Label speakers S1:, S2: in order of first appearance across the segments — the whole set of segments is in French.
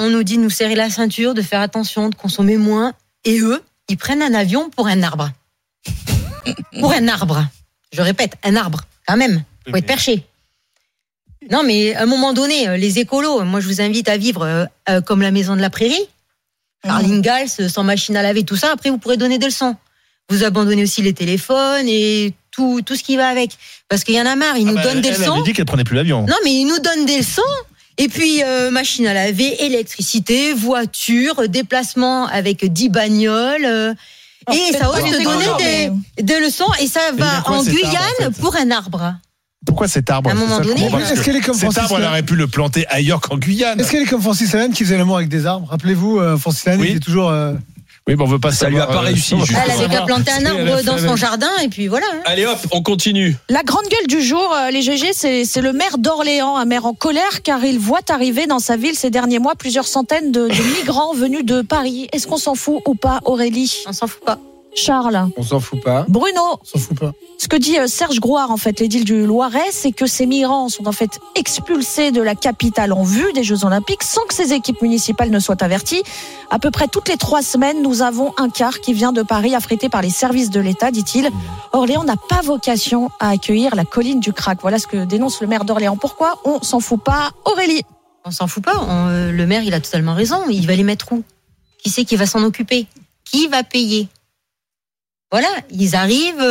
S1: on nous dit de nous serrer la ceinture, de faire attention, de consommer moins. Et eux, ils prennent un avion pour un arbre. Pour un arbre. Je répète, un arbre, quand même. Faut être perché. Non, mais à un moment donné, les écolos, moi je vous invite à vivre comme la maison de la prairie. Charles Ingalls, sans machine à laver, tout ça. Après, vous pourrez donner des leçons. Vous abandonnez aussi les téléphones et tout ce qui va avec. Parce qu'il y en a marre, ils nous donnent des leçons.
S2: Elle avait dit qu'elle prenait plus l'avion.
S1: Non, mais ils nous donnent des leçons. Et puis, machine à laver, électricité, voiture, déplacement avec 10 bagnoles. Et ça ose te donner des leçons. Et ça va en Guyane pour un arbre.
S2: Pourquoi cet arbre?
S1: À un moment donné,
S3: est-ce qu'elle est comme
S2: cet arbre, elle aurait pu le planter ailleurs qu'en Guyane.
S3: Est-ce qu'elle est comme Francis Lalanne qui faisait l'amour avec des arbres? Rappelez-vous, Francis Lalanne, il est toujours...
S2: Oui, mais on veut pas
S4: ça lui a pas réussi.
S1: Elle avait qu'à planter un arbre dans son jardin et puis voilà.
S4: Allez hop, on continue.
S5: La grande gueule du jour, les GG, c'est le maire d'Orléans, un maire en colère car il voit arriver dans sa ville ces derniers mois plusieurs centaines de migrants venus de Paris. Est-ce qu'on s'en fout ou pas, Aurélie?
S1: On s'en fout pas.
S5: Charles?
S6: On s'en fout pas.
S5: Bruno?
S3: On s'en fout pas.
S5: Ce que dit Serge Grouard, en fait, l'édile du Loiret, c'est que ces migrants sont en fait expulsés de la capitale en vue des Jeux Olympiques sans que ces équipes municipales ne soient averties. À peu près toutes les 3 semaines, nous avons un car qui vient de Paris, affrété par les services de l'État, dit-il. Orléans n'a pas vocation à accueillir la colline du Crac. Voilà ce que dénonce le maire d'Orléans. Pourquoi on s'en fout pas, Aurélie?
S1: On s'en fout pas. Le maire, il a totalement raison. Il va les mettre où? Qui c'est qui va s'en occuper? Qui va payer? Voilà, ils arrivent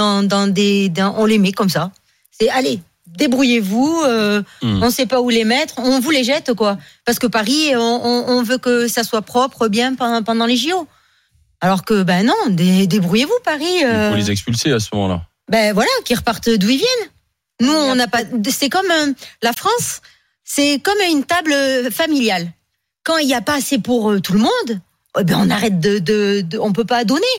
S1: on les met comme ça. C'est allez, débrouillez-vous. On ne sait pas où les mettre, on vous les jette quoi. Parce que Paris, on veut que ça soit propre bien pendant les JO. Alors que non, débrouillez-vous Paris.
S4: Il faut les expulser à ce moment-là.
S1: Voilà, qu'ils repartent d'où ils viennent. Nous, on n'a pas. C'est comme la France, c'est comme une table familiale. Quand il n'y a pas assez pour tout le monde. On arrête on peut pas donner.